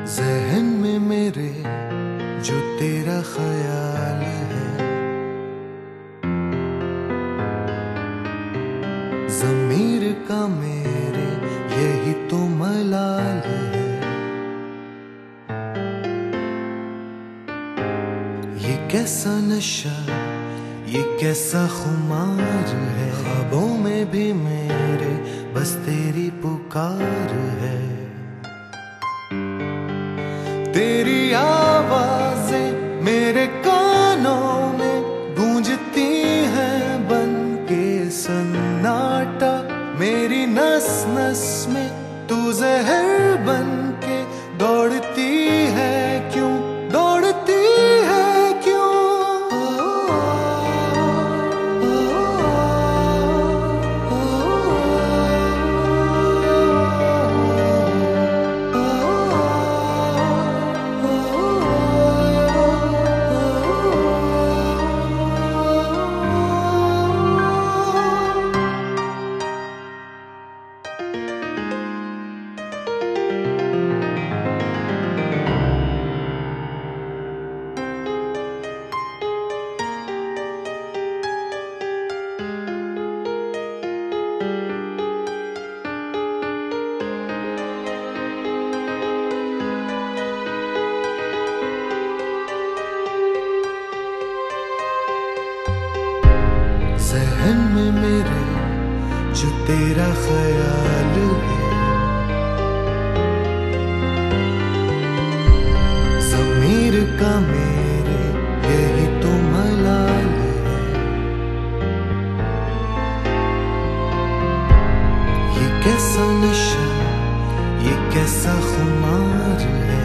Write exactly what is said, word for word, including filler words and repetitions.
ज़हन में मेरे जो तेरा ख्याल है, ज़मीर का मेरे यही तो मलाल है। ये कैसा नशा, ये कैसा खुमार है, ख्वाबों में भी मेरे बस तेरी पुकार है। तेरी आवाज़ें मेरे कानों में गूंजती हैं बन के सन्नाटा, मेरी नस नस में तू ज़हर बन के दौड़ती है क्यों, दौड़ती है क्यों। ज़हन में मेरे जो तेरा ख्याल है, ज़मीर का मेरे यही तो मलाल है। ये कैसा नशा, ये कैसा खुमार है,